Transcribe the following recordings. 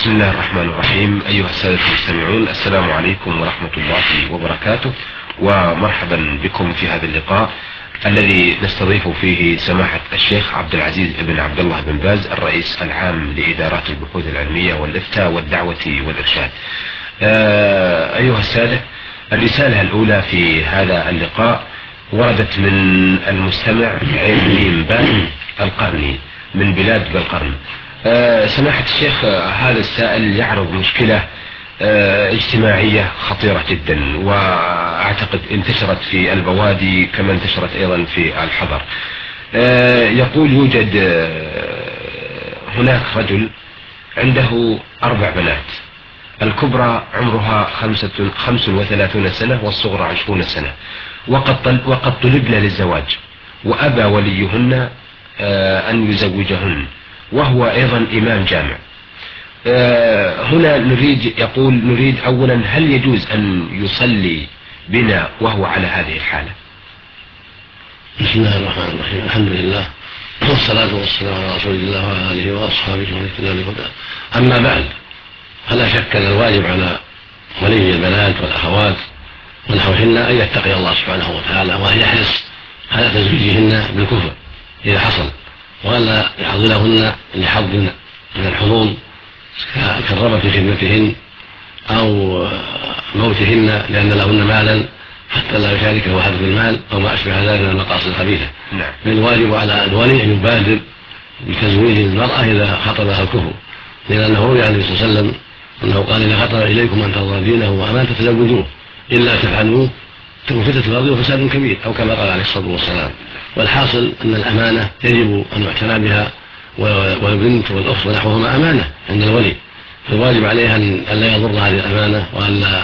بسم الله الرحمن الرحيم. أيها السادة المستمعون، السلام عليكم ورحمة الله وبركاته، ومرحبا بكم في هذا اللقاء الذي نستضيف فيه سماحة الشيخ عبد العزيز بن عبد الله بن باز، الرئيس العام لإدارات البحوث العلمية والإفتاء والدعوة والإرشاد. أيها السادة، الرسالة الأولى في هذا اللقاء وردت من المستمع عين باء القرني من بلاد بالقرن. سماحة الشيخ، هذا السائل يعرض مشكلة اجتماعية خطيرة جدا، واعتقد انتشرت في البوادي كما انتشرت ايضا في الحضر. يقول يوجد هناك رجل عنده 4 بنات، الكبرى عمرها 35 سنة والصغرى 20 سنة، وقد طلبن للزواج، وأبى وليهن أن يزوجهن، وهو أيضا إمام جامع. هنا نريد أولا، هل يجوز أن يصلي بنا وهو على هذه الحالة؟ بسم الله الرحمن الرحيم. الحمد لله والصلاة والسلام على رسول الله وعلى آله وأصحابه ومن اهتدى بهداه. أما بعد، فلا شك أن الواجب على ولي البنات والأخوات ونحوهن أن يتقي الله سبحانه وتعالى، وأن يحرص على تزويجهن بالكفر إذا حصل، وألا يحضرهن لحظ من الحظوظ كالرغبة في خدمتهن أو موتهن لأن لهن مالا حتى لا يشاركه أحد في المال أو ما أشبه ذلك من المقاصد الخبيثة. بل الواجب على الولي أن يبادر بتزويج المرأة إذا خطبها الكفر، لأنه روي عن النبي صلى الله عليه وسلم أنه قال: إذا خطب إليكم من ترضون دينه وأمانته تزوجوه، إلا تفعلوه تكون فتنة في الأرض وفساد كبير، أو كما قال عليه الصلاة والسلام. والحاصل أن الأمانة يجب أن يعتنى بها، والبنت والأخت ونحوهما أمانة عند الولي، فالواجب عليها أن لا يضر هذه الأمانة وأن لا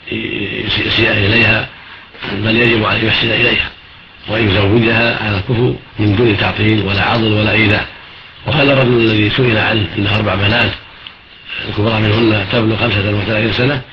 يسيء إليها، بل يجب أن يحسن إليها وأن يزوجها على الكفر من دون تعطيل ولا عضل ولا إيذاء. وهذا الرجل الذي سئل عنه أنه 4 بنات الكبرى منهن تبلغ 35 سنة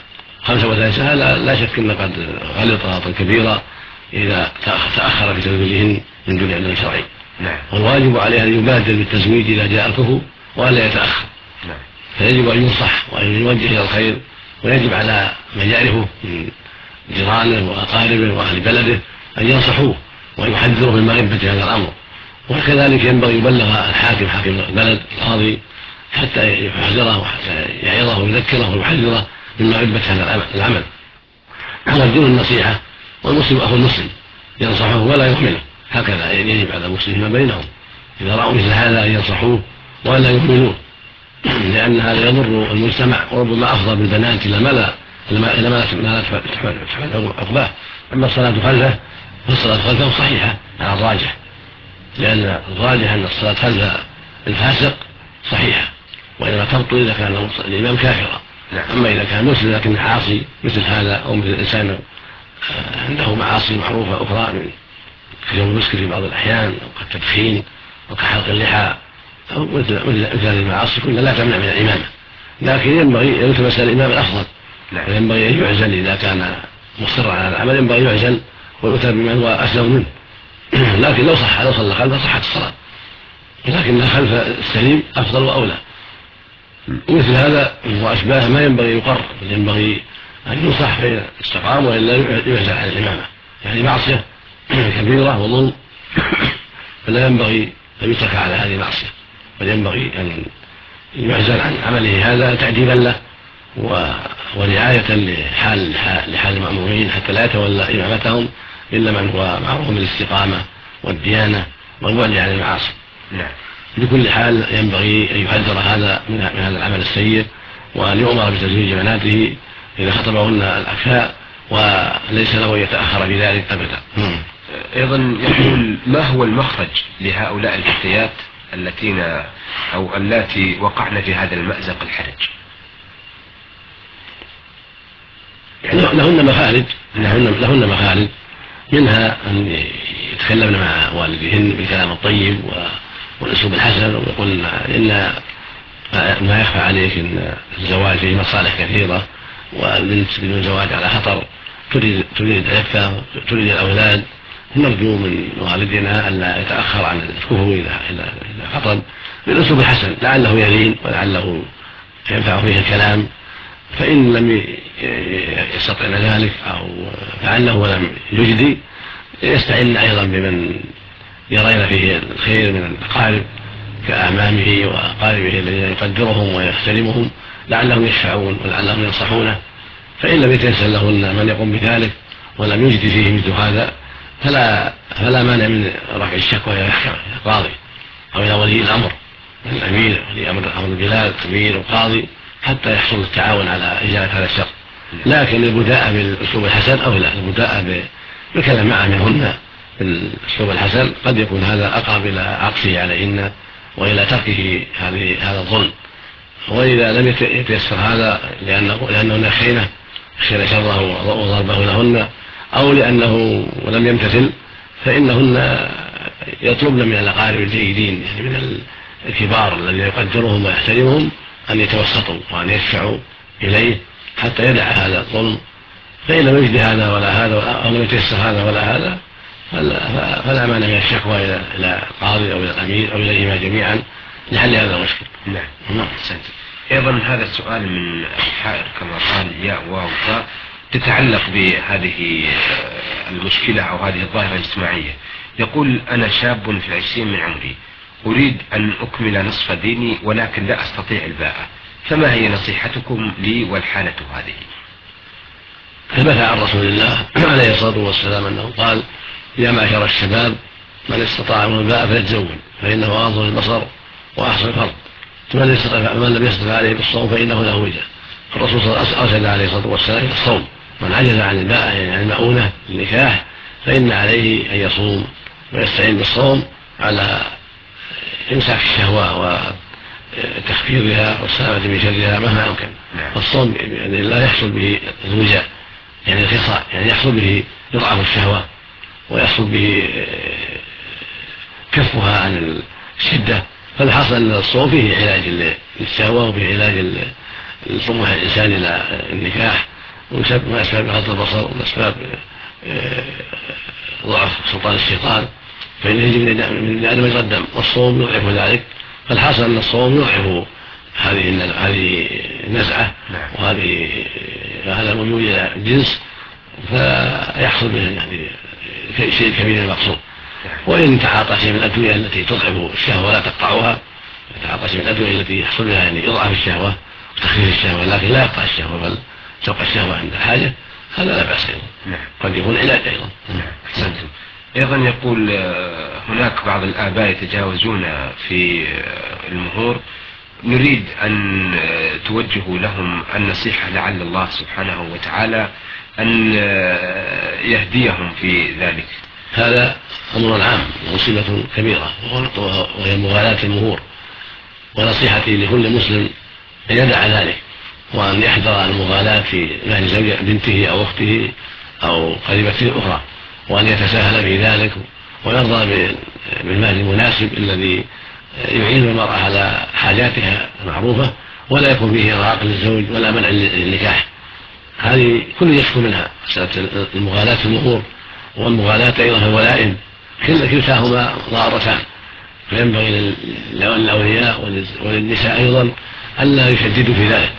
35 سنة، لا شك أنه قد غلط غلطا كبيرا إذا تأخر في تزويجهن من دون علم شرعي. والواجب عليه أن يبادر بالتزويج إذا جاء الكفر وألا يتأخر. فيجب أن ينصح وأن يوجه إلى الخير، ويجب على من يعرفه من جيرانه وأقاربه وأهل بلده أن ينصحوه وأن يحذروه من مغبة هذا الأمر. وكذلك ينبغي يبلغ الحاكم، حاكم البلد القاضي، حتى يحذره وحتى يعظه ويذكره ويحذره من مغبة هذا العمل. والدين النصيحة، والمسلم أخو المسلم ينصحه ولا يهمله، هكذا يجب على المسلمين ما بينهم إذا رأوا مثل هذا أن ينصحوه ولا يهملوه، لأن هذا يضر المجتمع، وربما أفضى بالبنات إلى ما لا تحمل عقباه. أما الصلاة خلفه فالصلاة خلفه صحيحة على الراجح، لأن الراجح أن الصلاة خلف الفاسق صحيحة، وإنما تبطل إذا كان الإمام كافرا. أما إذا كان مسلم لكن عاصي مثل هذا، أو مثل إنسان عنده معاصي معروفة أخرى كشرب المسكر في بعض الأحيان، أو كالتدخين، أو كحلق اللحى، أو مثل هذه المعاصي كلها لا تمنع من الإمامة، لكن ينبغي أن يلتمس الإمام الأفضل، وينبغي أن يعزل إذا كان مصرا على العمل، ينبغي يعزل ويؤتى بمن هو أسلم منه. لكن لو صلى خلفه صحت الصلاة، لكن خلف السليم أفضل وأولى. مثل هذا وأشباه ما ينبغي يقر، بل ينبغي أن ينصح فإن استقام، وإلا يعزل عن الإمامة، يعني معصية كبيرة وظلم، فلا ينبغي أن يترك على هذه المعصية، بل ينبغي أن يعزل عن عمله هذا تعديلا له ورعاية لحال المأمورين، حتى لا يتولى إمامتهم إلا من هو معروف بالاستقامة والديانة والبعد عن المعاصي. بكل حال ينبغي أن يحذر هذا من هذا العمل السيء، وأن يؤمر بتزويج بناته إذا خطبهن الأكفاء، وليس له أن يتأخر بذلك أبدا. أيضا يقول: ما هو المخرج لهؤلاء الفتيات اللاتي وقعن في هذا المأزق الحرج؟ لهن مخارج، منها أن يتكلمن مع والديهن بالكلام الطيب والأسلوب الحسن، ويقولن إن ما يخفى عليك أن الزواج فيه مصالح كثيرة، والبنت بدون زواج على خطر، تريد العفة، تريد الأولاد، نرجو من والدنا ألا يتأخر عن الكفر إذا خطب بالأسلوب الحسن، لعله يلين ولعله ينفع فيه الكلام، فإن لم يستطعن ذلك أو فعله ولم يجدي يستعين أيضا بمن يرين فيه الخير من الأقارب كأعمامه وأقاربه الذين يقدرهم ويحترمهم لعلهم يشفعون ولعلهم ينصحونه. فإن لم يتيسر لهن من يقوم بذلك ولم يجد فيه مثل هذا فلا مانع من رفع الشكوى إلى القاضي أو إلى ولي الأمر من الأمير ولي أمر البلاد الأمير والقاضي حتى يحصل التعاون على إزالة هذا الشر. لكن البداءة بالأسلوب الحسن أو لا، البداءة بالكلام معه منهن بالأسلوب الحسن قد يكون هذا أقرب إلى عطفه عليهن وإلى تركه هذا الظلم. وإذا لم يتيسر هذا لأنه يخشين شره وضربه لهن أو لأنه لم يمتثل فإنهن يطلبن من الأقارب الجيدين يعني من الكبار الذين يقدرهم ويحترمهم أن يتوسطوا وأن يشفعوا إليه حتى يدع هذا الظلم. فإن لم يجد هذا ولا هذا أو لم يتيسر هذا ولا هذا فلا مانع من الشكوى إلى القاضي أو إلى الأمير أو إليهما جميعا لحل هذا المشكل. نعم. أيضا هذا السؤال من الحائر كما قال ياء واو فاء تتعلق بهذه المشكلة أو هذه الظاهرة الاجتماعية. يقول: أنا شاب في 20 من عمري، أريد أن أكمل نصف ديني ولكن لا أستطيع الباءة، فما هي نصيحتكم لي والحالة هذه؟ ثبت عن رسول الله عليه الصلاة والسلام أنه قال: يا معشر الشباب من استطاع من الباء فليتزوج فإنه أغض البصر وأحسن الفرج، من لم يستطع عليه بالصوم فإنه له وجه. الرسول صلى الله عليه وسلم أرشد عليه الصلاة والسلام إلى الصوم. من عجز عن الباءة يعني عن المؤونة النكاح فإن عليه أن يصوم ويستعين بالصوم على إمساك الشهوة وتخفيضها والسلامة من شرها مهما أمكن. الصوم يعني لا يحصل به الوجاء يعني الخصاء، يعني يحصل به إضعاف الشهوة ويحصل به كفها عن الشدة. فالحاصل أن الصوم فيه علاج للشهوة وفيه علاج لطموح الإنسان إلى النكاح ومن أسباب غض البصر ومن أسباب ضعف سلطان الشيطان، فإنه يجب من آدم يقدم والصوم يضعف ذلك. فالحاصل أن الصوم يضعف هذه النزعة وهذا الميول إلى الجنس، فيحصل به يعني شيء كبير المقصود. وإن تعاطى شيء من الأدوية التي تضعف الشهوة ولا تقطعها، تعاطى شيء من الأدوية التي يحصل بها يعني إضعاف الشهوة وتخفيف الشهوة لكن لا يقطع الشهوة بل تبقى الشهوة عند الحاجة، هذا لا بأس أيضا. قد يكون علاج أيضا. أحسنتم. أيضا يقول: هناك بعض الآباء يتجاوزون في المهور، نريد أن توجهوا لهم النصيحة لعل الله سبحانه وتعالى أن يهديهم في ذلك. هذا أمر عام ومصيبة كبيرة وهي مغالاة المهور، ونصيحتي لكل مسلم أن يدع ذلك وأن يحذر المغالاة في مهر زوج بنته أو أخته أو قريبته الأخرى، وأن يتساهل في ذلك ويرضى بالمال المناسب الذي يعين المرأة على حاجاتها المعروفة ولا يكون فيه إرهاق للزوج ولا منع للنكاح. هذه كل يشكو منها مسألة المغالاة في المهور والمغالاة أيضا في الولائم، كلتاهما ضارتان. فينبغي للأولياء وللنساء أيضا ألا يشددوا في ذلك،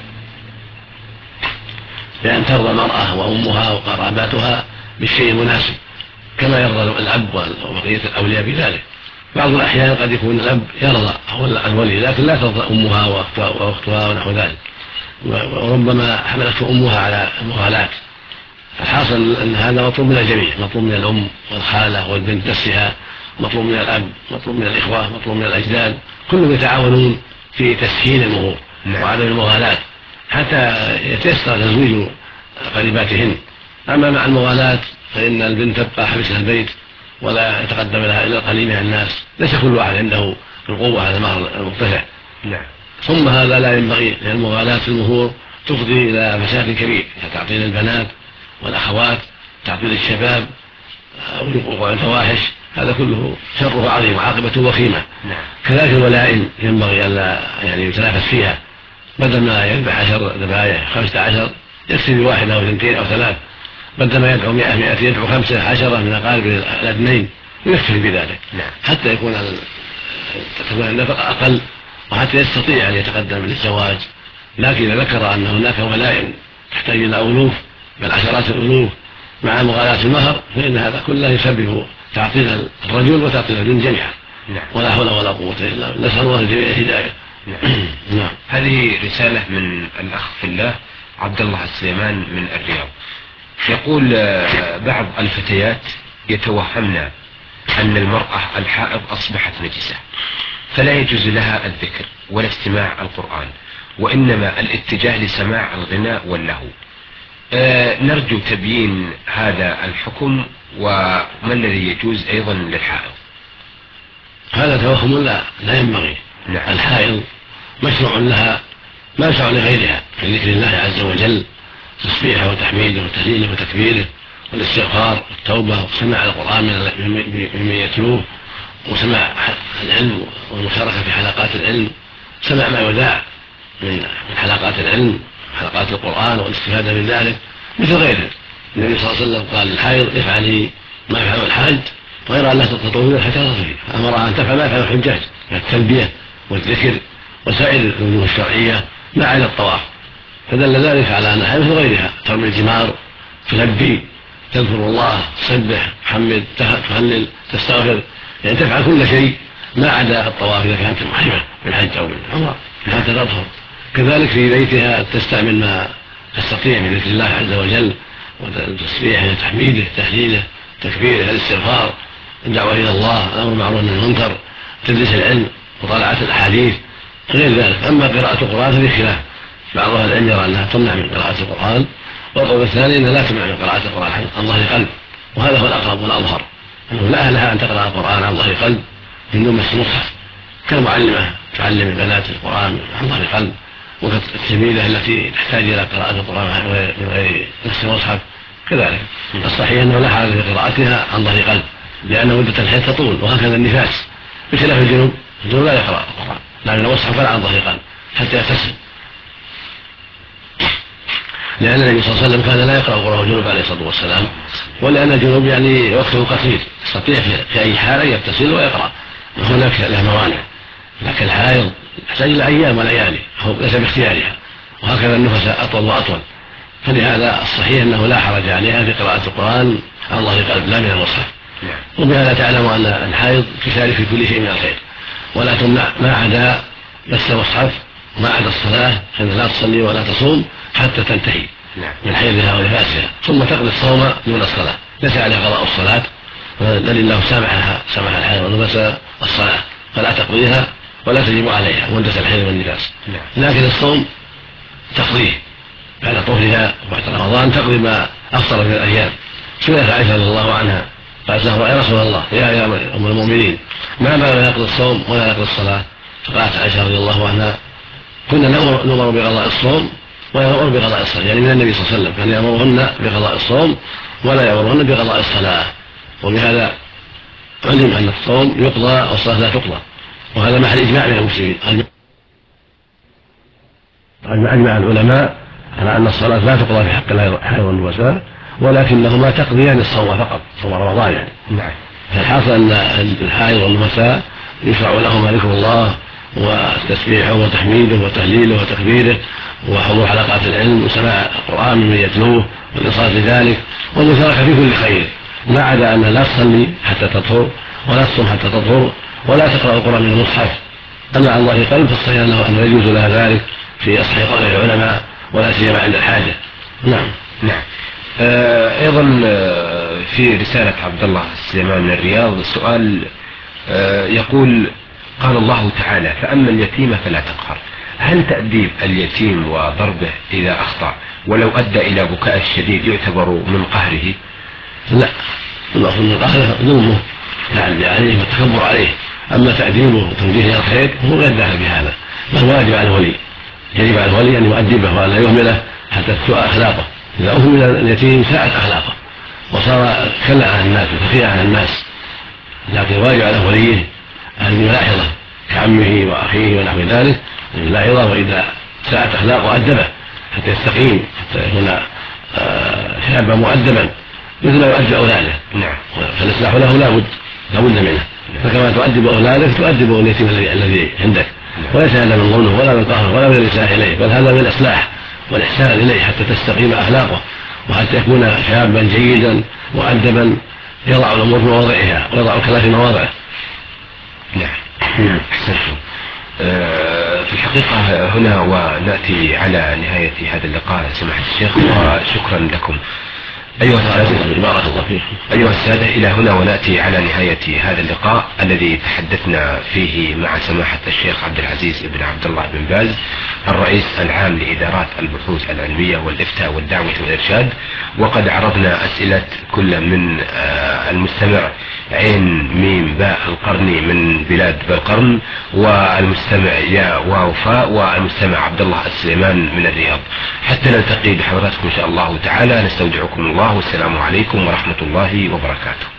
بأن ترضى المرأة وأمها وقراباتها بالشيء المناسب كما يرضى الأب وبقية الأولياء بذلك. بعض الأحيان قد يكون الأب يرضى أو الولي لكن لا ترضى أمها وأختها ونحو ذلك، وربما حملته أمها على المغالاة. الحاصل أن هذا مطلوب من الجميع، مطلوب من الأم والخالة والبنت نفسها، مطلوب من الأب، مطلوب من الإخوة، مطلوب من الأجداد، كلهم يتعاونون في تسهيل المهور وعدم المغالاة حتى يتيسر تزويج قريباتهن. أما مع المغالاة فإن البنت تبقى حبس البيت ولا يتقدم لها إلا القليل من الناس، ليس كل واحد عنده القوة على المهر المرتفع. ثم هذا لا ينبغي، لأن المغالاة في المهور تفضي إلى فساد كبير كتعطيل البنات والأخوات، تعطيل الشباب ووقوع الفواحش، هذا كله شره عظيم وعاقبته وخيمة. كذلك الولائم ينبغي ألا يعني يتنافس فيها، بدل ما يذبح 10 ذبائح 15 يكفي بواحدة أو 2 أو 3، بدل ما يدعو 100 يدعو 15 من أقارب الاثنين يكفي بذلك حتى تكون النفقة أقل وحتى يستطيع أن يتقدم للزواج لكن إذا ذكر أن هناك ولائم تحتاج إلى ألوف بل عشرات الألوف مع مغالاة المهر فإن هذا كله يسبب تعطيل الرجل وتعطيل الدين جميعا. ولا حول ولا قوة إلا بالله، نسأل الله الجميع الهداية. نعم. هذه رسالة من الأخ في الله عبد الله السليمان من الرياض، يقول بعض الفتيات يتوهمن أن المرأة الحائض أصبحت نجسة فلا يجوز لها الذكر ولا استماع القرآن وإنما الاتجاه لسماع الغناء واللهو. نرجو تبيين هذا الحكم وما الذي يجوز أيضا للحائض. هذا توهم لا ينبغي. الحائض مشروع لها ما يشرع لغيرها من ذكر الله عز وجل، تسبيحه وتحميده وتهليله وتكبيره والاستغفار والتوبة وسماع القرآن ممن يتلوه وسماع العلم والمشاركة في حلقات العلم، سماع ما يذاع من حلقات العلم حلقات القرآن والاستفادة من ذلك مثل غيره. النبي صلى الله عليه وسلم قال للحائض افعلي ما يفعل الحاج غير أن لا تطوفي حتى تصفي، أمرها أن تفعل ما يفعل الحجاج من التلبية والذكر وسائر الوجوه الشرعية ما عدا الطواف، فدل ذلك على أنها مثل غيرها ترمي الجمار تلبي تذكر الله تسبح تحمد تهلل تستغفر، يعني تفعل كل شيء ما عدا الطواف إذا كانت محرمة بالحج أو بالعمرة حتى تطهر. كذلك في بيتها تستعمل ما تستطيع من ذكر الله عز وجل وتسبيحه تحميده تهليله تكبيره الاستغفار الدعوة إلى الله الأمر بالمعروف والنهي عن المنكر تدريس العلم وطالعة الأحاديث غير ذلك. أما قراءة القرآن ففي خلاف، بعض أهل العلم يرى أنها تمنع من قراءة القرآن والقول الثاني أنها لا تمنع من قراءة القرآن عن ظهر قلب، وهذا هو الأقرب والأظهر أنه لا لها أن تقرأ القرآن عن ظهر قلب من دون مس المصحف كالمعلمة تعلم البنات القرآن عن ظهر قلب، والتلميذة التي تحتاج إلى قراءة القرآن من غير مس المصحف كذلك. الصحيح أنه لا حاجة في قراءتها عن ظهر قلب لأن مدة الحيض تطول، وهكذا النفاس بخلاف الجنوب لا يقرأ القرآن لأن المصحف ولا عن ظهر قلب حتى يغتسل، لأن النبي صلى الله عليه وسلم كان لا يقرأ القرآن الجنوب عليه الصلاة والسلام، ولأن الجنوب يعني وقته قصير يستطيع في أي حالة يغتسل ويقرأ هناك له موانع، لكن الحائض يحتاج إلى أيام وليالي ليس باختيارها، وهكذا النفساء أطول وأطول، فلهذا الصحيح أنه لا حرج عليها في قراءة القرآن عن ظهر قلب لا من المصحف. وبهذا تعلم أن الحائض تشارك في كل شيء من الخير ولا تمنع ما عدا مس المصحف وما عدا الصلاة، فإنها لا تصلي ولا تصوم حتى تنتهي من حيضها ونفاسها ثم تقضي الصوم دون الصلاة، ليس عليها قضاء الصلاة بل الله سامح الحائض ونفس الصلاة فلا تقضيها ولا تجب عليها مدة الحيض والنفاس، لكن الصوم تقضيه بعد طهرها وبعد رمضان تقضي ما أفطر من الأيام. سئلت عائشة رضي الله عنها قالت له يا رسول الله يا أم المؤمنين ما لا يقضي الصوم ولا يقضي الصلاة؟ فقالت عائشة رضي الله عنها كنا نؤمر بقضاء الصوم ولا نؤمر بقضاء الصلاة، يعني من النبي صلى الله عليه وسلم كان يأمرهن بقضاء الصوم ولا يأمرهن بقضاء الصلاة، وبهذا علم أن الصوم يقضى والصلاة لا تقضى، وهذا محل إجماع من المسلمين. أجمع العلماء على أن الصلاة لا تقضى في حق الحائض والنفساء ولكنهما تقضيان الصوم فقط صوم رمضان يعني. فالحاصل أن الحائض والنفساء يشرع لهما ذكر الله وتسبيحه وتحميده وتهليله وتكبيره وحضور حلقات العلم وسماع القرآن ممن يتلوه والإنصات لذلك والمشاركة في كل خير، ما عدا أن لا تصلي حتى تطهر ولا تصوم حتى تطهر ولا تقرأ القرآن من المصحف. أما عن ظهر قلب فالصحيح أنه يجوز لها ذلك في أصح قول العلماء ولا سيما عند الحاجة. نعم. أيضا في رسالة عبد الله السليمان من الرياض السؤال يقول قال الله تعالى فأما اليتيم فلا تقهر، هل تأديب اليتيم وضربه إذا أخطأ ولو أدى إلى بكاء الشديد يعتبر من قهره؟ لا، المقصود من قهره ظلمه تعدي عليه والتكبر عليه، أما تأديبه وتوجيهه إلى الخير هو غير داخل بهذا، بل واجب على الولي، يجب على الولي أن يؤدبه وأن لا يهمله حتى تسوء أخلاقه، إذا أهمل اليتيم ساءت أخلاقه وصار كلا عن الناس وخفيا عن الناس، لكن واجب على وليه أن يلاحظه كعمه وأخيه ونحو ذلك أن يلاحظه، وإذا ساءت أخلاقه أدبه حتى يستقيم حتى يكون شابا مؤدبا مثل ما يؤدب أولاده. فالإصلاح له لا بد منه، فكما تؤدب أولادك تؤدب اليتيم الذي عندك وليس هذا من ظلمه ولا من قهره ولا من الإساءة إليه، بل هذا من الإصلاح والإحسان إليه حتى تستقيم أخلاقه وحتى يكون شابا جيدا مؤدبا يضع الأمور في مواضعها ويضع الكلام في مواضعه. نعم. أحسنتم. في الحقيقة هنا ونأتي على نهاية هذا اللقاء سماحة الشيخ، وشكرا لكم أيها السادة. إلى هنا ونأتي على نهاية هذا اللقاء الذي تحدثنا فيه مع سماحة الشيخ عبد العزيز بن عبد الله بن باز الرئيس العام لإدارات البحوث العلمية والإفتاء والدعوة والإرشاد، وقد عرضنا أسئلة كل من المستمع عين ميم باء القرني من بلاد بالقرن، والمستمع يا ووفاء، والمستمع عبد الله السليمان من الرياض. حتى نلتقي بحضراتكم إن شاء الله تعالى، نستودعكم الله والسلام عليكم ورحمة الله وبركاته.